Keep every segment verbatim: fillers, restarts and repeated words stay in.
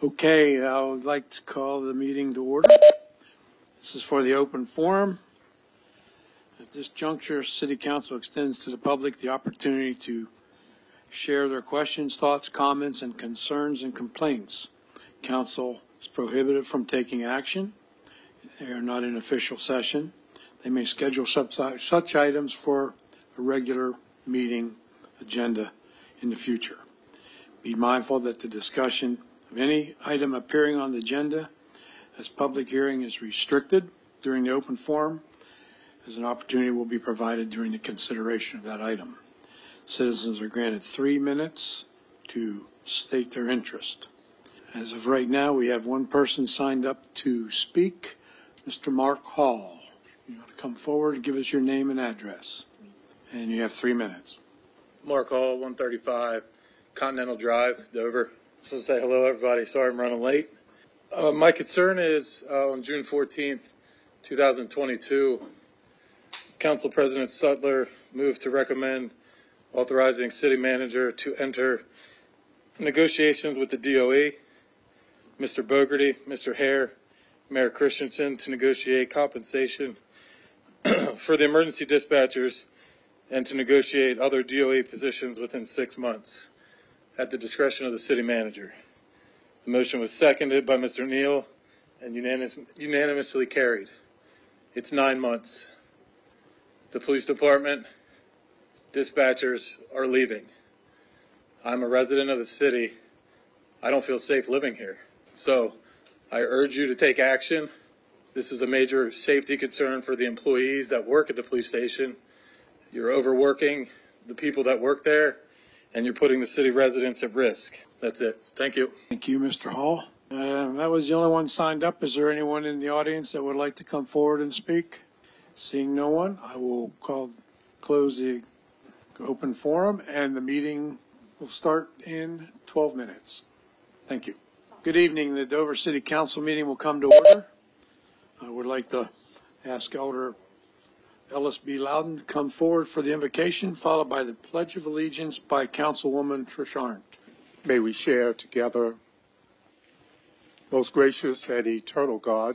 Okay, I would like to call the meeting to order. This is for the open forum. At this juncture, City Council extends to the public the opportunity to share their questions, thoughts, comments, and concerns and complaints. Council is prohibited from taking action. They are not in official session. They may schedule such, such items for a regular meeting agenda in the future. Be mindful that the discussion of any item appearing on the agenda as public hearing is restricted during the open forum, as an opportunity will be provided during the consideration of that item. Citizens are granted three minutes to state their interest. As of right now, we have one person signed up to speak, Mister Mark Hall. You want to come forward and give us your name and address? And you have three minutes. Mark Hall, one thirty-five Continental Drive, Dover. So say hello, everybody. Sorry I'm running late. Uh, my concern is uh, on June fourteenth, two thousand twenty-two, Council President Sutler moved to recommend authorizing city manager to enter negotiations with the D O E, Mister Bogarty, Mister Hare, Mayor Christensen to negotiate compensation for the emergency dispatchers and to negotiate other D O E positions within six months at the discretion of the city manager. The motion was seconded by Mister Neal and unanimous, unanimously carried. It's nine months. The police department, dispatchers are leaving. I'm a resident of the city. I don't feel safe living here. So I urge you to take action. This is a major safety concern for the employees that work at the police station. You're overworking the people that work there, and you're putting the city residents at risk. That's it. Thank you. Thank you, Mister Hall. Uh, that was the only one signed up. Is there anyone in the audience that would like to come forward and speak? Seeing no one, I will call, close the open forum, and the meeting will start in twelve minutes. Thank you. Good evening. The Dover City Council meeting will come to order. I would like to ask Elder Ellis B. Loudon to come forward for the invocation, followed by the Pledge of Allegiance by Councilwoman Trish Arndt. May we share together. Most gracious and eternal God,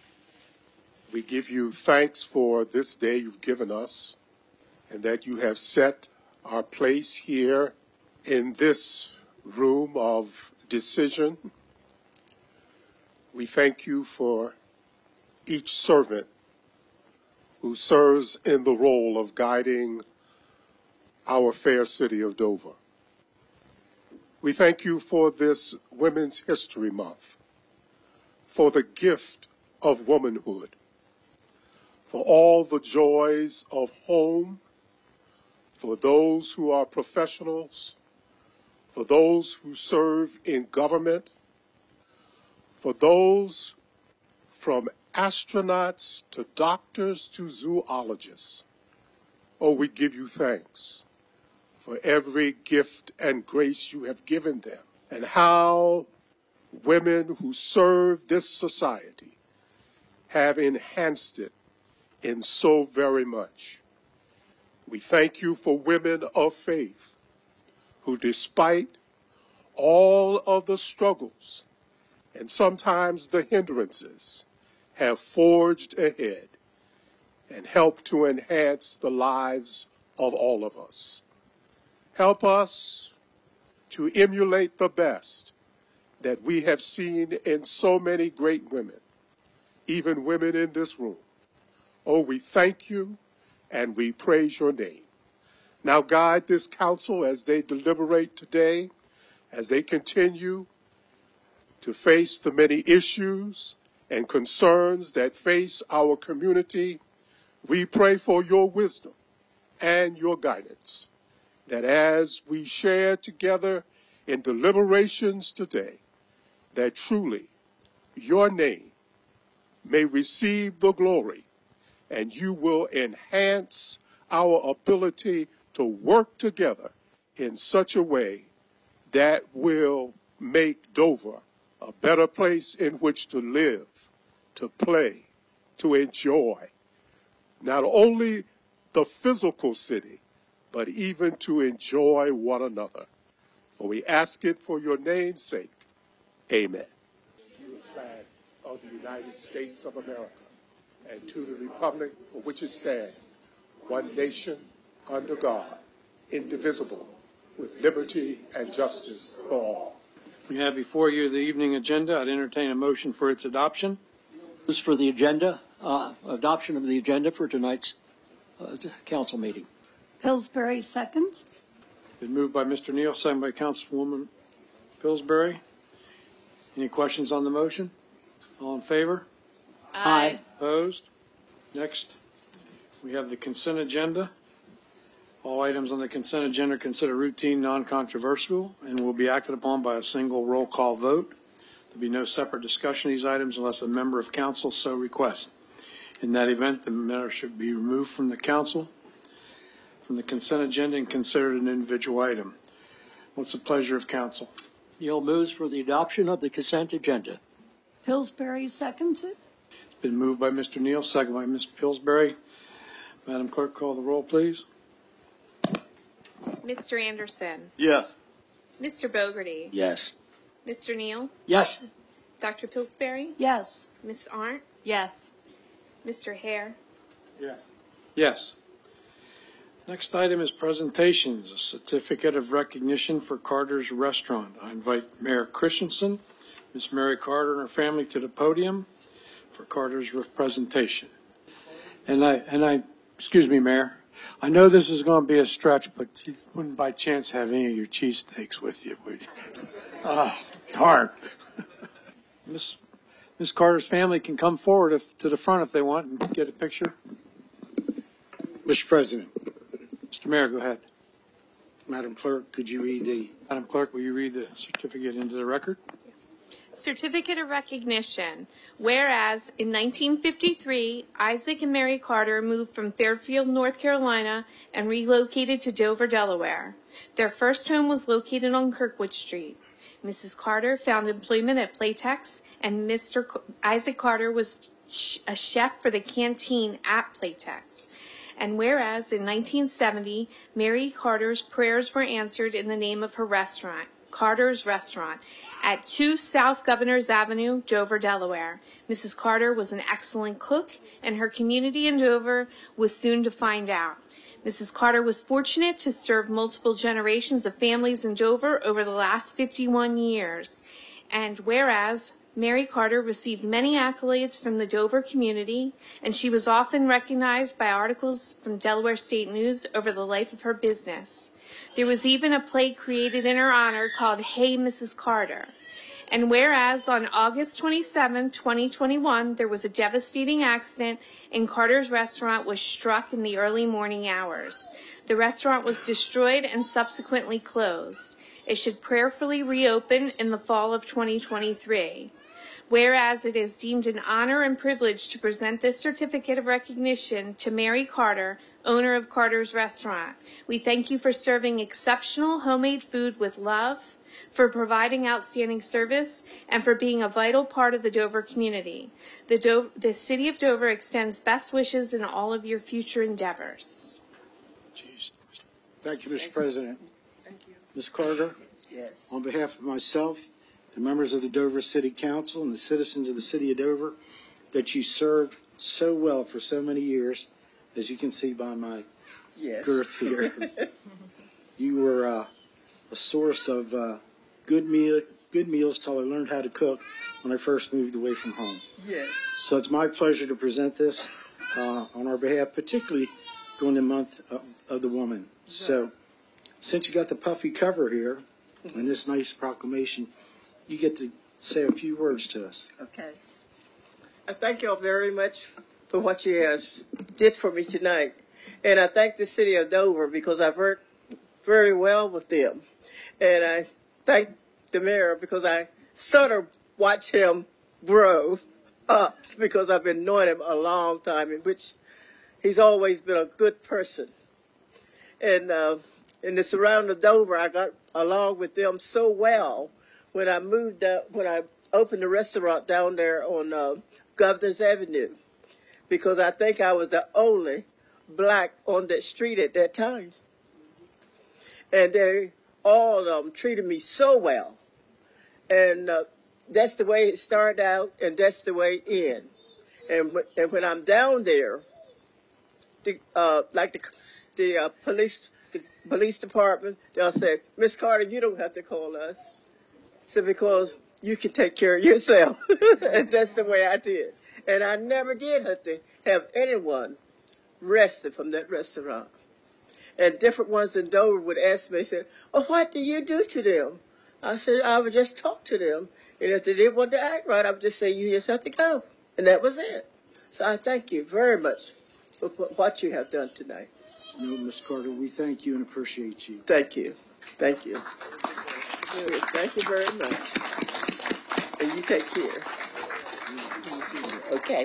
we give you thanks for this day you've given us and that you have set our place here in this room of decision. We thank you for each servant who serves in the role of guiding our fair city of Dover. We thank you for this Women's History Month, for the gift of womanhood, for all the joys of home, for those who are professionals, for those who serve in government, for those from astronauts to doctors to zoologists. Oh, we give you thanks for every gift and grace you have given them, and how women who serve this society have enhanced it in so very much. We thank you for women of faith who, despite all of the struggles and sometimes the hindrances, have forged ahead and helped to enhance the lives of all of us. Help us to emulate the best that we have seen in so many great women, even women in this room. Oh, we thank you and we praise your name. Now guide this council as they deliberate today, as they continue to face the many issues and concerns that face our community. We pray for your wisdom and your guidance, that as we share together in deliberations today, that truly your name may receive the glory, and you will enhance our ability to work together in such a way that will make Dover a better place in which to live, to play, to enjoy, not only the physical city, but even to enjoy one another. For we ask it for your name's sake. Amen. To the flag of the United States of America and to the republic for which it stands, one nation, under God, indivisible, with liberty and justice for all. We have before you the evening agenda. I'd entertain a motion for its adoption. This is for the agenda, uh, adoption of the agenda for tonight's uh, council meeting. Pillsbury seconds. Been moved by Mister Neal, second by Councilwoman Pillsbury. Any questions on the motion? All in favor? Aye. Opposed? Next, we have the consent agenda. All items on the consent agenda are considered routine, non-controversial, and will be acted upon by a single roll call vote. There'll be no separate discussion of these items unless a member of council so requests. In that event, the matter should be removed from the council, from the consent agenda, and considered an individual item. What's the pleasure of council? Neal moves for the adoption of the consent agenda. Pillsbury seconds it. It's been moved by Mister Neal, second by Miz Pillsbury. Madam Clerk, call the roll, please. Mister Anderson. Yes. Mister Bogarty. Yes. Mister Neal. Yes. Doctor Pillsbury. Yes. Miss Arndt. Yes. Mister Hare. Yes. Yes. Next item is presentations, a certificate of recognition for Carter's Restaurant. I invite Mayor Christensen, Miss Mary Carter and her family to the podium for Carter's presentation. And I, and I, excuse me, Mayor, I know this is going to be a stretch, but you wouldn't by chance have any of your cheesesteaks with you, would you? Oh, darn. Miss Miss Carter's family can come forward if, to the front if they want and get a picture. Mister President, Mister Mayor, go ahead. Madam Clerk, could you read the... Madam Clerk, will you read the certificate into the record? Certificate of Recognition. Whereas in nineteen fifty-three, Isaac and Mary Carter moved from Fairfield, North Carolina, and relocated to Dover, Delaware. Their first home was located on Kirkwood Street. Missus Carter found employment at Playtex, and Mister C- Isaac Carter was sh- a chef for the canteen at Playtex. And whereas in nineteen seventy, Mary Carter's prayers were answered in the name of her restaurant, Carter's Restaurant, at two South Governors Avenue, Dover, Delaware. Missus Carter was an excellent cook, and her community in Dover was soon to find out. Missus Carter was fortunate to serve multiple generations of families in Dover over the last fifty-one years. And whereas Mary Carter received many accolades from the Dover community, and she was often recognized by articles from Delaware State News over the life of her business. There was even a play created in her honor called Hey, Missus Carter. And whereas on August twenty-seventh, twenty twenty-one, there was a devastating accident and Carter's Restaurant was struck in the early morning hours. The restaurant was destroyed and subsequently closed. It should prayerfully reopen in the fall of twenty twenty-three. Whereas it is deemed an honor and privilege to present this certificate of recognition to Mary Carter, owner of Carter's Restaurant. We thank you for serving exceptional homemade food with love, for providing outstanding service, and for being a vital part of the Dover community. The, Do- the City of Dover extends best wishes in all of your future endeavors. Jeez. Thank you, Mister President. Thank you. Miz Carter? Yes. On behalf of myself, the members of the Dover City Council, and the citizens of the City of Dover, that you served so well for so many years, as you can see by my yes. girth here. You were uh, a source of uh, good meal, good meals till I learned how to cook when I first moved away from home. Yes. So it's my pleasure to present this uh, on our behalf, particularly during the month of, of the woman. So since you got the puffy cover here and this nice proclamation, you get to say a few words to us. Okay. I thank you all very much for what you guys did for me tonight. And I thank the City of Dover because I've worked very well with them. And I thank the mayor because I sort of watch him grow up because I've been knowing him a long time, in which he's always been a good person. And uh, in the surrounding of Dover, I got along with them so well when I moved up, when I opened the restaurant down there on uh, Governor's Avenue, because I think I was the only black on that street at that time. And they all um, treated me so well. And uh, that's the way it started out, and that's the way it ends. And, wh- and when I'm down there, the, uh, like the, the uh, police, the police department, they'll say, Miss Carter, you don't have to call us. So because you can take care of yourself. And that's the way I did. And I never did have to have anyone arrested from that restaurant. And different ones in Dover would ask me, say, well, what do you do to them? I said, I would just talk to them. And if they didn't want to act right, I would just say, you just have to go. And that was it. So I thank you very much for what you have done tonight. No, Miz Carter, we thank you and appreciate you. Thank you. Thank you. Yes, thank you very much. And you take care. Okay.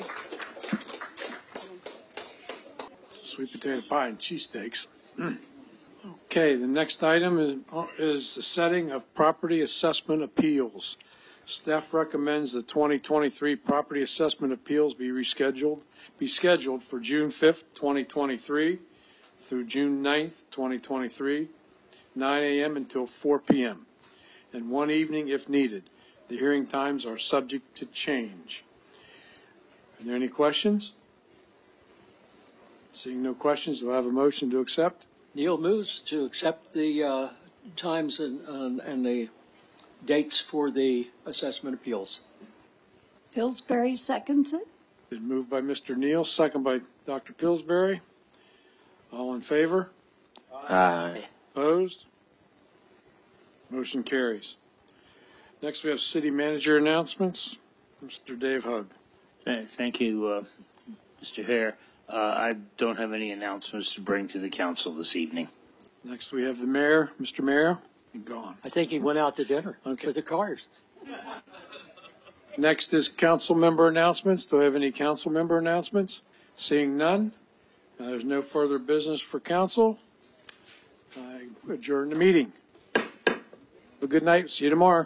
Sweet potato pie and cheesesteaks. Mm. Okay, the next item is, is the setting of property assessment appeals. Staff recommends the twenty twenty-three property assessment appeals be rescheduled, be scheduled for June fifth, twenty twenty-three through June ninth, twenty twenty-three, nine a.m. until four p.m. and one evening if needed. The hearing times are subject to change. Are there any questions? Seeing no questions, do I have a motion to accept? Neil moves to accept the uh, times and, and, and the dates for the assessment appeals. Pillsbury seconds it. Been moved by Mister Neal, second by Doctor Pillsbury. All in favor? Aye. Opposed? Motion carries. Next, we have city manager announcements. Mister Dave Hugg. Th- Thank you, uh, Mister Hare. Uh, I don't have any announcements to bring to the council this evening. Next, we have the mayor. Mister Mayor, he's gone. I think he went out to dinner Okay. with the cars. Next is council member announcements. Do I have any council member announcements? Seeing none, uh, there's no further business for council. I adjourn the meeting. Have a good night. See you tomorrow.